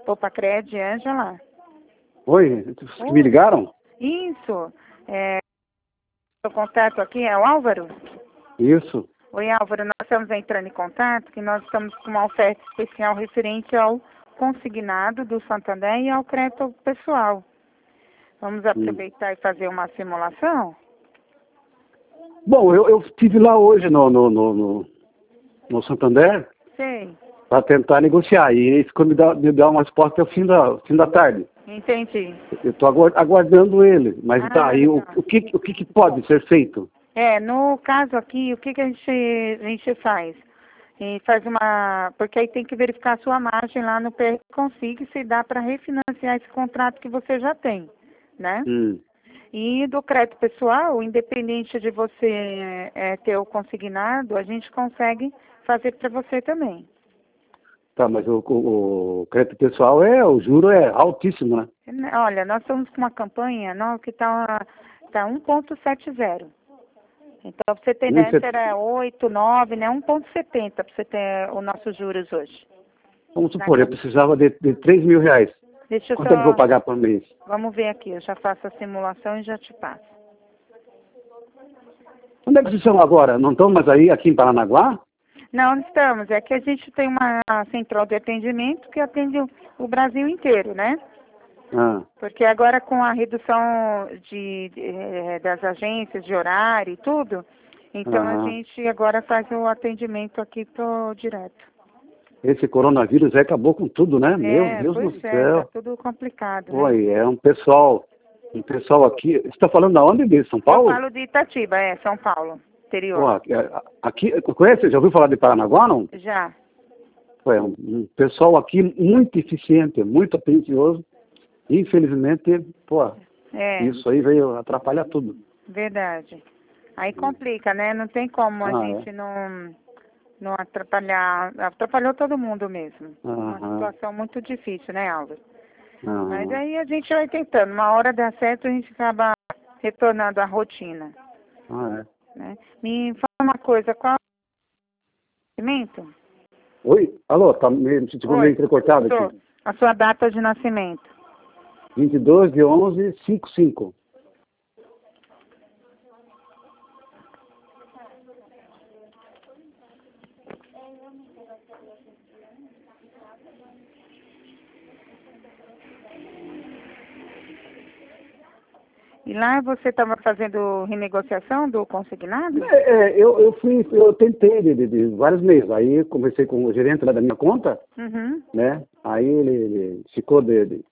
Popacred, Ângela. Oi, vocês que me ligaram? Isso. O contato aqui é o Álvaro? Isso. Oi, Álvaro, nós estamos entrando em contato, que nós estamos com uma oferta especial referente ao consignado do Santander e ao crédito pessoal. Vamos aproveitar e fazer uma simulação? Bom, eu estive lá hoje no Santander Sei. para tentar negociar. E eles me dá uma resposta até o fim da tarde. Entendi. Eu estou aguardando ele. Mas aí tá. o que pode ser feito? No caso aqui, o que a gente faz? E faz porque aí tem que verificar a sua margem lá no PR Consig se dá para refinanciar esse contrato que você já tem, né? E do crédito pessoal, independente de você ter o consignado, a gente consegue fazer para você também. Tá, mas o crédito pessoal o juro é altíssimo, né? Olha, nós estamos com uma campanha que está 1,70. Então, pra você ter ideia, era 8, 9, né? 1,70 para você ter os nossos juros hoje. Vamos supor, eu precisava de 3 mil reais. Deixa eu Quanto é que eu vou pagar por mês? Vamos ver aqui, eu já faço a simulação e já te passo. Onde é que vocês estão agora? Não estão mais aí, aqui em Paranaguá? Não estamos, é que a gente tem uma central de atendimento que atende o Brasil inteiro, né? Porque agora com a redução das agências de horário e tudo, então a gente agora faz o atendimento aqui pro direto. Esse coronavírus acabou com tudo, né? Meu Deus do céu. Tá tudo complicado, Oi, né? Um pessoal aqui. Você está falando da onde? De São Paulo? Eu falo de Itatiba, São Paulo, interior. Aqui, conhece? Já ouviu falar de Paranaguá, não? Já. Um pessoal aqui muito eficiente, muito atencioso. Infelizmente, isso aí veio atrapalhar tudo. Verdade. Aí complica, né? Não tem como a gente não atrapalhar. Atrapalhou todo mundo mesmo. Uma situação muito difícil, né, Álvaro? Mas aí a gente vai tentando. Uma hora dá certo, a gente acaba retornando à rotina. Né? Me fala uma coisa, qual é o nascimento? Oi? Alô, ficou meio entrecortado aqui. A sua data de nascimento. 22/11/55. E lá você estava fazendo renegociação do consignado? Eu tentei de vários meses. Aí eu conversei com o gerente lá da minha conta, né? Aí ele ficou de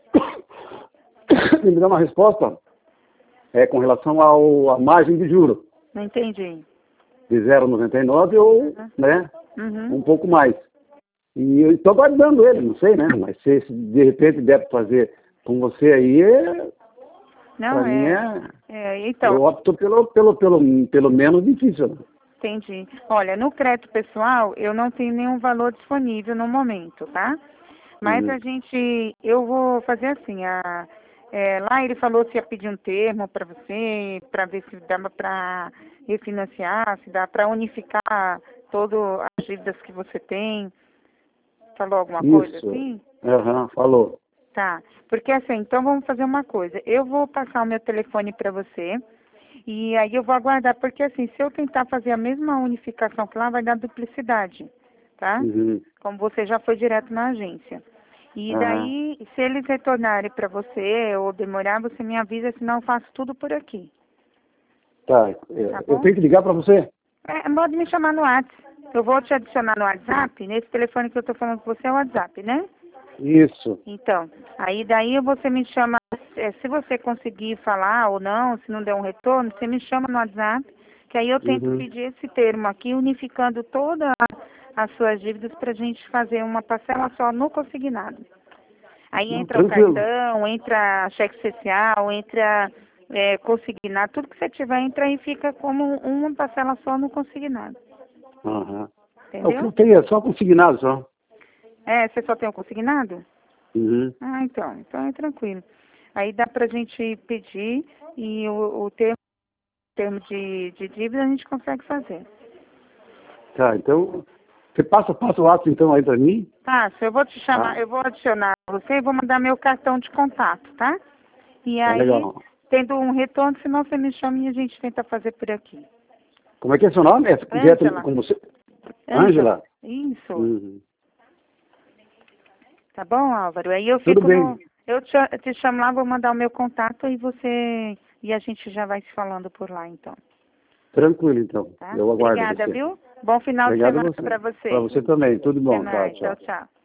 me dar uma resposta com relação à margem de juro. Não entendi. De 0,99 ou, né? Um pouco mais. E eu estou aguardando ele, não sei, né? Mas se de repente der para fazer com você aí, não, mim então, eu opto pelo menos difícil. Né? Entendi. Olha, no crédito pessoal, eu não tenho nenhum valor disponível no momento, tá? Mas eu vou fazer assim, lá ele falou se ia pedir um termo para você, para ver se dava para refinanciar, se dá para unificar todas as dívidas que você tem. Falou alguma coisa assim? Falou. Tá, porque assim, então vamos fazer uma coisa. Eu vou passar o meu telefone para você e aí eu vou aguardar, porque assim, se eu tentar fazer a mesma unificação que lá, vai dar duplicidade, tá? Como você já foi direto na agência. E daí, se eles retornarem para você ou demorar, você me avisa, senão eu faço tudo por aqui. Tá eu tenho que ligar para você? Pode me chamar no WhatsApp. Eu vou te adicionar no WhatsApp, nesse telefone que eu estou falando com você é o WhatsApp, né? Isso. Então, aí daí você me chama, se você conseguir falar ou não, se não der um retorno, você me chama no WhatsApp, que aí eu tento pedir esse termo aqui, unificando todas as suas dívidas para a gente fazer uma parcela só no consignado. Aí entra o cartão, entra cheque especial, entra consignado, tudo que você tiver entra e fica como uma parcela só no consignado. Entendeu? O que eu tenho é só consignado, só. Você só tem o consignado? Então é tranquilo. Aí dá pra gente pedir e o termo de dívida a gente consegue fazer. Tá, então Você passa o WhatsApp então aí para mim? Tá, eu vou te chamar, eu vou adicionar você e vou mandar meu cartão de contato, tá? E Tá aí, legal. tendo um retorno, senão você me chama e a gente tenta fazer por aqui. Como é que é seu nome? Ângela. Com você? Ângela. Isso. Uhum. Tá bom, Álvaro? Aí eu Tudo fico bem. eu te chamo lá, vou mandar o meu contato e a gente já vai se falando por lá, então. Tranquilo, então. Tá? Eu aguardo Obrigada, você. viu? Bom final Obrigado de semana você. para você. Para você também. Tudo Até bom. Tchau, mais. tchau. Tchau, tchau.